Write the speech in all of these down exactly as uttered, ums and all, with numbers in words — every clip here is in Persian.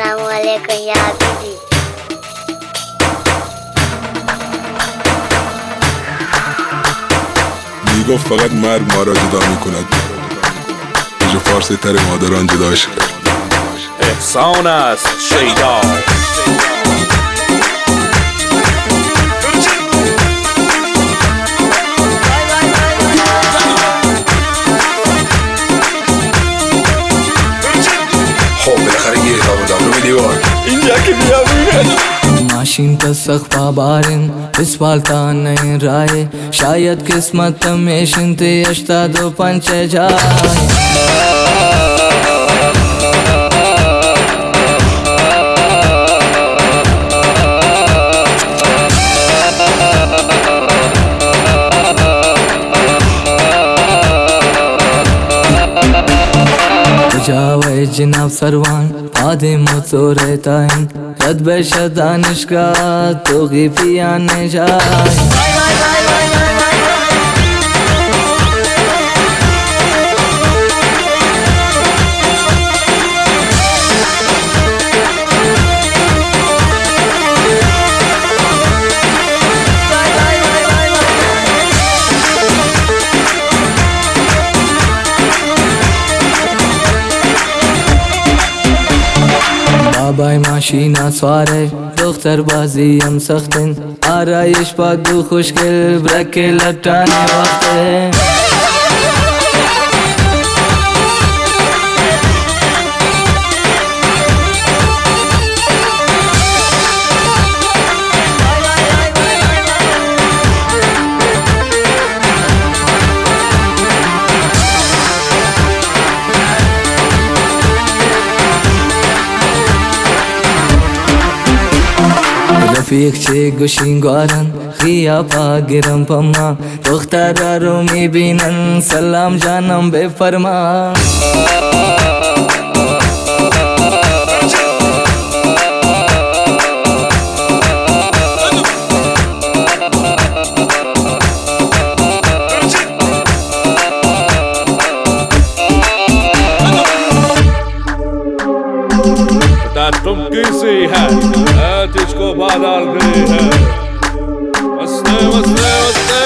السلام علیکم یا حبیبی. میگفت فقط مرگ ما را جدا میکند، جو فارسی تر مادران جداش کرد. احسان است شیدا. خب بالاخره گیری تا بودم رو دیوار اینجا که بیامینه ماشین کا سخت بارن اسفالتا नहीं राय शायद किस्मत में शिंते अष्टा दो पंच जाए जावे जनाब सरवान आदे मुझो रहता है रद बेशा दानिश का तो गिफियाने जाए بابای ماشینا سواره دختر بازی هم سختن آرایش پاک خوشگل برک لطانه وقته رفیق چه گوشینگارن خیابا گرم پما دختر رو میبینن سلام جانم بفرما तुम किसी है तुझको बादल गई है मस्ते मस्ते मस्ते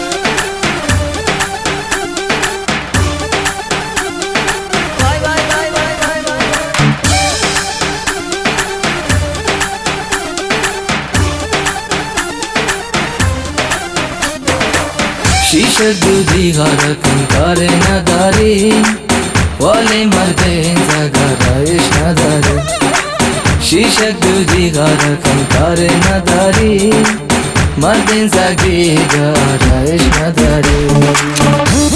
शीशे दूधी गारा कंकारे नदारी वाले मर्दे जगराइश नदारी शीशे दूधी गारा कंकारे नदारी मर्दे जगी गाराइश नदारी